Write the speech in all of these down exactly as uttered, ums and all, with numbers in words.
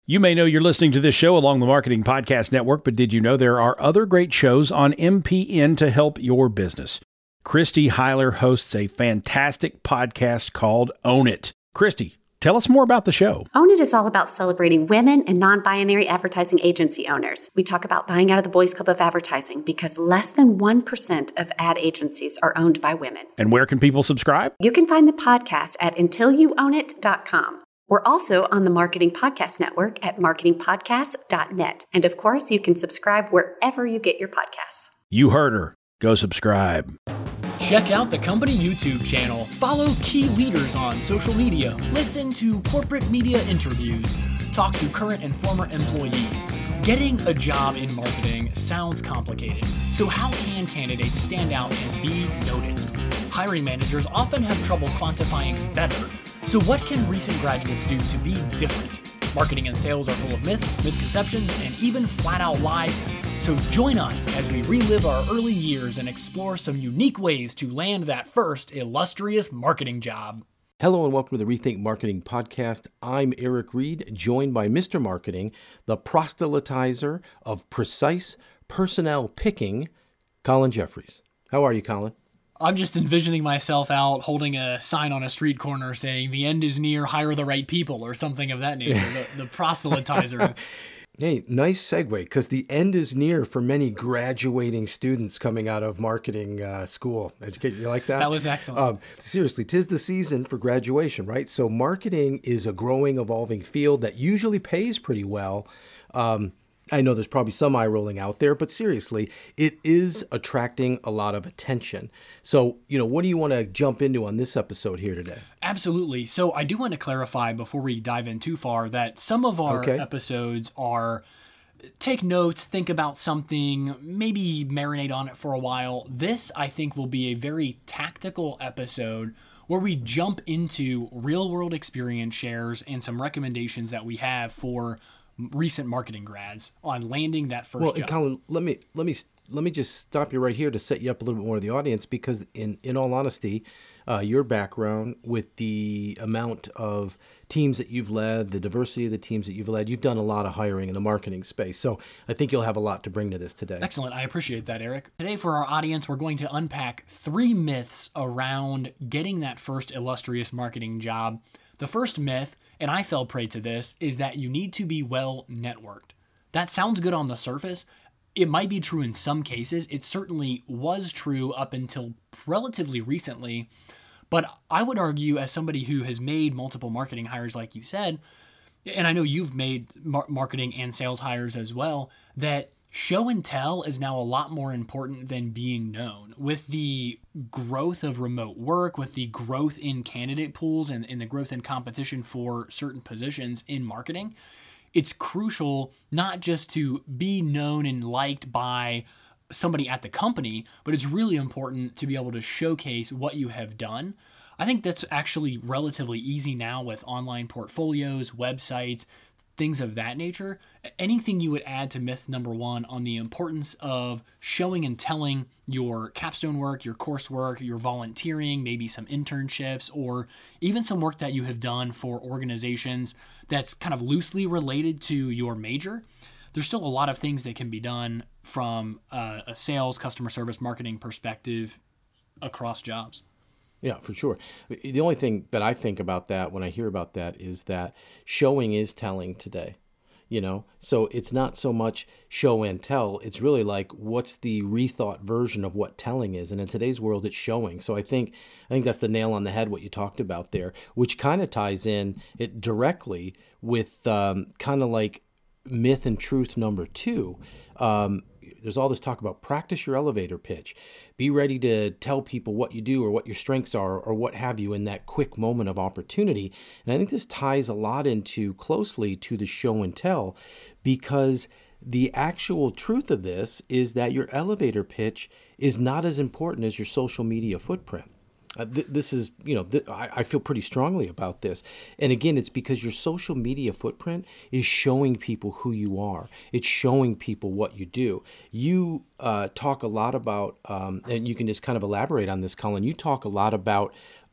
You may know you're listening to this show along the Marketing Podcast Network, but did you know there are other great shows on M P N to help your business? Christy Heiler hosts a fantastic podcast called Own It. Christy, tell us more about the show. Own It is all about celebrating women and non-binary advertising agency owners. We talk about buying out of the Boys Club of Advertising because less than one percent of ad agencies are owned by women. And where can people subscribe? You can find the podcast at until you own it dot com. We're also on the Marketing Podcast Network at marketing podcast dot net. And of course, you can subscribe wherever you get your podcasts. You heard her. Go subscribe. Check out the company YouTube channel. Follow key leaders on social media. Listen to corporate media interviews. Talk to current and former employees. Getting a job in marketing sounds complicated. So how can candidates stand out and be noticed? Hiring managers often have trouble quantifying better. So what can recent graduates do to be different? Marketing and sales are full of myths, misconceptions, and even flat-out lies. So join us as we relive our early years and explore some unique ways to land that first illustrious marketing job. Hello and welcome to the Rethink Marketing Podcast. I'm Eric Reed, joined by Mister Marketing, the proselytizer of precise personnel picking, Colin Jeffries. How are you, Colin? I'm just envisioning myself out holding a sign on a street corner saying, "The end is near, hire the right people," or something of that nature, the, the proselytizer. Hey, nice segue, because the end is near for many graduating students coming out of marketing uh, school. Education, you like that? That was excellent. Um, seriously, 'tis the season for graduation, right? So marketing is a growing, evolving field that usually pays pretty well. Um, I know there's probably some eye rolling out there, but seriously, it is attracting a lot of attention. So, you know, what do you want to jump into on this episode here today? Absolutely. So I do want to clarify before we dive in too far that some of our Okay. episodes are take notes, think about something, maybe marinate on it for a while. This, I think, will be a very tactical episode where we jump into real world experience shares and some recommendations that we have for recent marketing grads on landing that first Well, job. and Colin, let me let me let me just stop you right here to set you up a little bit more to the audience, because in in all honesty, uh, your background with the amount of teams that you've led, the diversity of the teams that you've led, you've done a lot of hiring in the marketing space. So I think you'll have a lot to bring to this today. Excellent. I appreciate that, Eric. Today for our audience, we're going to unpack three myths around getting that first illustrious marketing job. The first myth, and I fell prey to this, is that you need to be well networked. That sounds good on the surface. It might be true in some cases. It certainly was true up until relatively recently. But I would argue, as somebody who has made multiple marketing hires, like you said, and I know you've made mar- marketing and sales hires as well, that show and tell is now a lot more important than being known. With the growth of remote work, with the growth in candidate pools and, and the growth in competition for certain positions in marketing, it's crucial not just to be known and liked by somebody at the company, but it's really important to be able to showcase what you have done. I think that's actually relatively easy now with online portfolios, websites, things of that nature. Anything you would add to myth number one on the importance of showing and telling your capstone work, your coursework, your volunteering, maybe some internships, or even some work that you have done for organizations that's kind of loosely related to your major. There's still a lot of things that can be done from uh, a sales, customer service, marketing perspective across jobs. Yeah, for sure. The only thing that I think about that when I hear about that is that showing is telling today, you know? So it's not so much show and tell. It's really like, what's the rethought version of what telling is? And in today's world, it's showing. So I think I think that's the nail on the head, what you talked about there, which kind of ties in it directly with um, kind of like myth and truth number two. Um, there's all this talk about practice your elevator pitch. Be ready to tell people what you do or what your strengths are or what have you in that quick moment of opportunity. And I think this ties a lot into closely to the show and tell, because the actual truth of this is that your elevator pitch is not as important as your social media footprint. Uh, th- this is, you know, th- I, I feel pretty strongly about this. And again, it's because your social media footprint is showing people who you are. It's showing people what you do. You uh, talk a lot about, um, and you can just kind of elaborate on this, Colin, you talk a lot about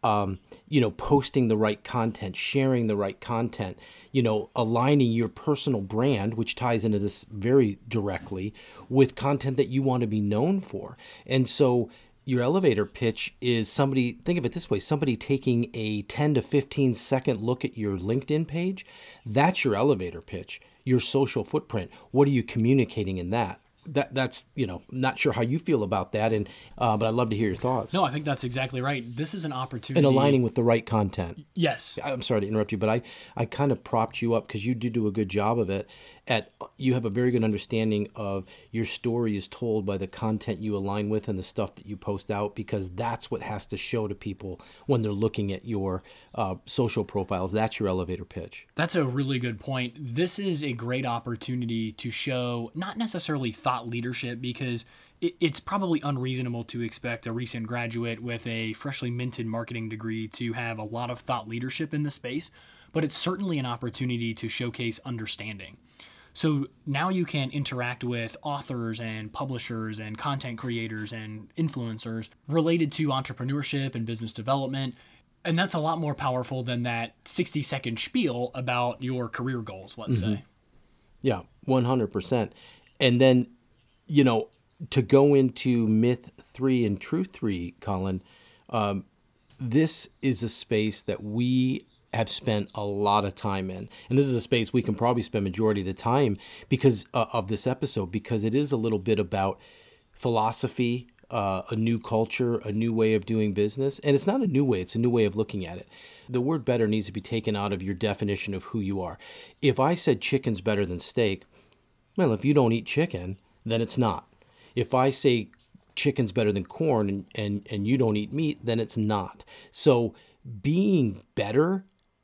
um, you know, posting the right content, sharing the right content, you know, aligning your personal brand, which ties into this very directly, with content that you want to be known for. And so your elevator pitch is somebody, think of it this way, somebody taking a ten to fifteen second look at your LinkedIn page. That's your elevator pitch, your social footprint. What are you communicating in that? That that's, you know, not sure how you feel about that, and uh, but I'd love to hear your thoughts. No, I think that's exactly right. This is an opportunity. And aligning with the right content. Yes. I'm sorry to interrupt you, but I, I kind of propped you up because you do do a good job of it. At you have a very good understanding of your story is told by the content you align with and the stuff that you post out, because that's what has to show to people when they're looking at your uh, social profiles. That's your elevator pitch. That's a really good point. This is a great opportunity to show not necessarily thought leadership, because it, it's probably unreasonable to expect a recent graduate with a freshly minted marketing degree to have a lot of thought leadership in the space, but it's certainly an opportunity to showcase understanding. So now you can interact with authors and publishers and content creators and influencers related to entrepreneurship and business development. And that's a lot more powerful than that sixty second spiel about your career goals, let's mm-hmm. say. Yeah, one hundred percent. And then, you know, to go into myth three and truth three, Colin, um, this is a space that we have spent a lot of time in. And this is a space we can probably spend majority of the time because uh, of this episode, because it is a little bit about philosophy, uh, a new culture, a new way of doing business. And it's not a new way, it's a new way of looking at it. The word better needs to be taken out of your definition of who you are. If I said chicken's better than steak, well, if you don't eat chicken, then it's not. If I say chicken's better than corn and, and, and you don't eat meat, then it's not. So being better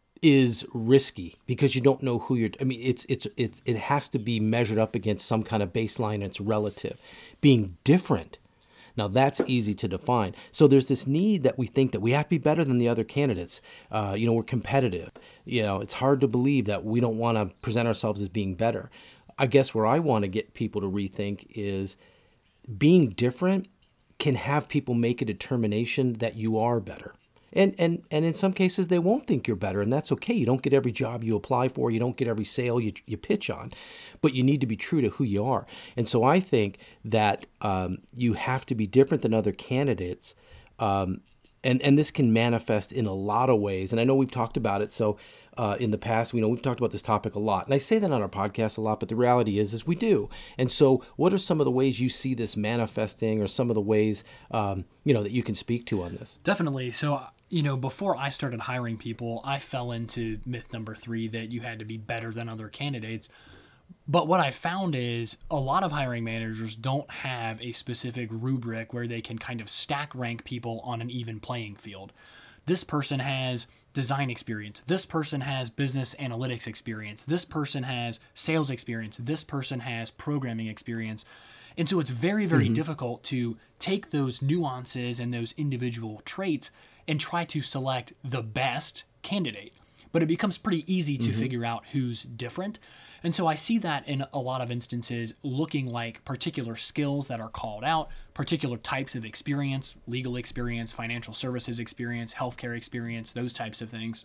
is risky because you don't know who you're, I mean, it's, it's, it's, it has to be measured up against some kind of baseline and it's relative. Being different, now that's easy to define. So there's this need that we think that we have to be better than the other candidates. Uh, you know, we're competitive. You know, it's hard to believe that we don't want to present ourselves as being better. I guess where I want to get people to rethink is being different can have people make a determination that you are better. And, and and in some cases, they won't think you're better, and that's okay. You don't get every job you apply for. You don't get every sale you, you pitch on, but you need to be true to who you are. And so I think that um, you have to be different than other candidates, um, and, and this can manifest in a lot of ways. And I know we've talked about it, so uh, in the past, we know we've talked about this topic a lot. And I say that on our podcast a lot, but the reality is, is we do. And so what are some of the ways you see this manifesting, or some of the ways, um, you know, that you can speak to on this? Definitely. So you know, before I started hiring people, I fell into myth number three that you had to be better than other candidates. But what I found is a lot of hiring managers don't have a specific rubric where they can kind of stack rank people on an even playing field. This person has design experience. This person has business analytics experience. This person has sales experience. This person has programming experience. And so it's very, very mm-hmm. difficult to take those nuances and those individual traits and try to select the best candidate. But it becomes pretty easy to mm-hmm. figure out who's different. And so I see that in a lot of instances looking like particular skills that are called out, particular types of experience, legal experience, financial services experience, healthcare experience, those types of things.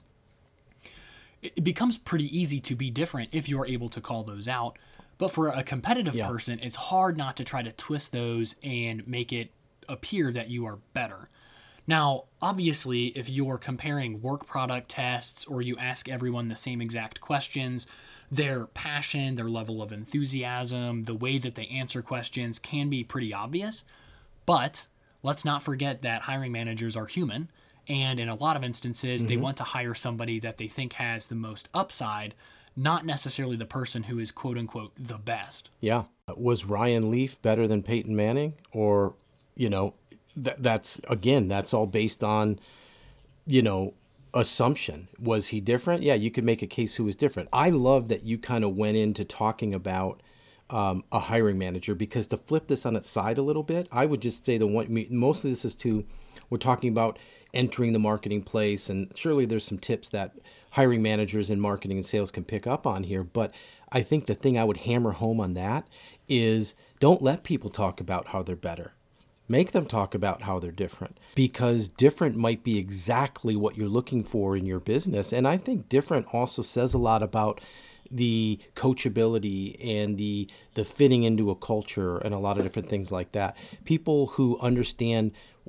It becomes pretty easy to be different if you're able to call those out. But for a competitive yeah. person, it's hard not to try to twist those and make it appear that you are better. Now, obviously, if you're comparing work product tests or you ask everyone the same exact questions, their passion, their level of enthusiasm, the way that they answer questions can be pretty obvious. But let's not forget that hiring managers are human. And in a lot of instances, mm-hmm. they want to hire somebody that they think has the most upside, not necessarily the person who is quote unquote the best. Yeah. Was Ryan Leaf better than Peyton Manning? Or, you know, th- that's, again, that's all based on, you know, assumption. Was he different? Yeah, you could make a case who was different. I love that you kind of went into talking about um, a hiring manager, because to flip this on its side a little bit, I would just say the one, mostly this is to, we're talking about entering the marketing place, and surely there's some tips that hiring managers in marketing and sales can pick up on here. But I think the thing I would hammer home on that is don't let people talk about how they're better. Make them talk about how they're different, because different might be exactly what you're looking for in your business. And I think different also says a lot about the coachability and the the fitting into a culture and a lot of different things like that. People who understand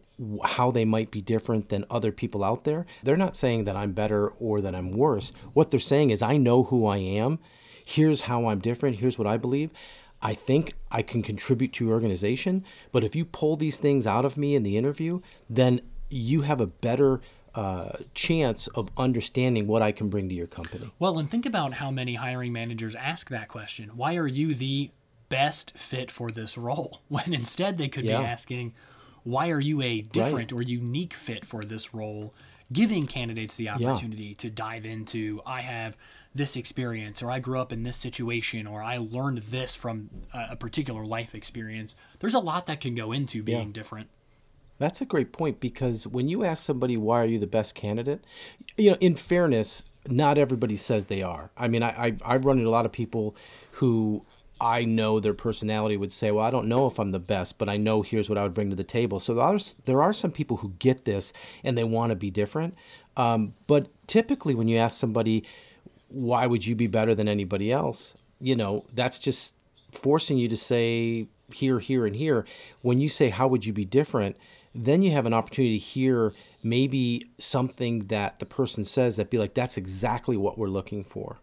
how they might be different than other people out there, they're not saying that I'm better or that I'm worse. What they're saying is, I know who I am. Here's how I'm different. Here's what I believe. I think I can contribute to your organization, but if you pull these things out of me in the interview, then you have a better uh, chance of understanding what I can bring to your company. Well, and think about how many hiring managers ask that question. Why are you the best fit for this role? When instead they could yeah. be asking, why are you a different right. or unique fit for this role? Giving candidates the opportunity yeah. to dive into, I have this experience, or I grew up in this situation, or I learned this from a particular life experience. There's a lot that can go into being yeah. different. That's a great point, because when you ask somebody, why are you the best candidate? You know, in fairness, not everybody says they are. I mean, I, I, I've run into a lot of people who I know their personality would say, well, I don't know if I'm the best, but I know here's what I would bring to the table. So there are, there are some people who get this and they want to be different. Um, but typically when you ask somebody, why would you be better than anybody else? You know, that's just forcing you to say here, here, and here. When you say, how would you be different? Then you have an opportunity to hear maybe something that the person says that be like, that's exactly what we're looking for.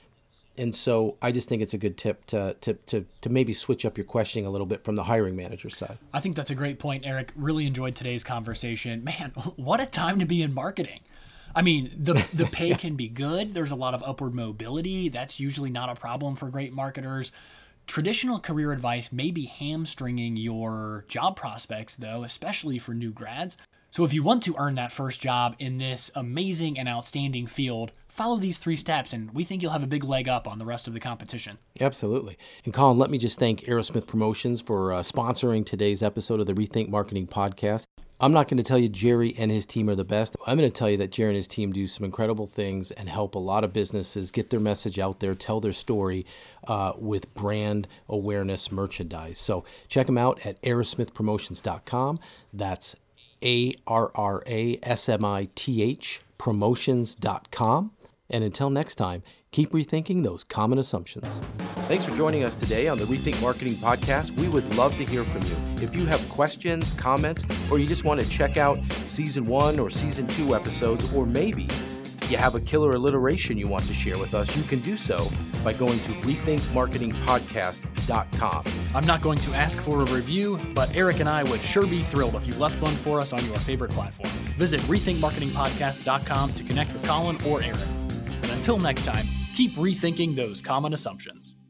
And so I just think it's a good tip to, to, to, to maybe switch up your questioning a little bit from the hiring manager side. I think that's a great point, Eric. Really enjoyed today's conversation. Man, what a time to be in marketing. I mean, the the pay can be good. There's a lot of upward mobility. That's usually not a problem for great marketers. Traditional career advice may be hamstringing your job prospects, though, especially for new grads. So if you want to earn that first job in this amazing and outstanding field, follow these three steps, and we think you'll have a big leg up on the rest of the competition. Absolutely. And Colin, let me just thank Aerosmith Promotions for uh, sponsoring today's episode of the Rethink Marketing Podcast. I'm not going to tell you Jerry and his team are the best. I'm going to tell you that Jerry and his team do some incredible things and help a lot of businesses get their message out there, tell their story uh, with brand awareness merchandise. So check them out at aerosmith promotions dot com. That's A R R A S M I T H promotions dot com. And until next time, keep rethinking those common assumptions. Thanks for joining us today on the Rethink Marketing Podcast. We would love to hear from you. If you have questions, comments, or you just want to check out season one or season two episodes, or maybe you have a killer alliteration you want to share with us, you can do so by going to rethink marketing podcast dot com. I'm not going to ask for a review, but Eric and I would sure be thrilled if you left one for us on your favorite platform. Visit rethink marketing podcast dot com to connect with Colin or Eric. And until next time, keep rethinking those common assumptions.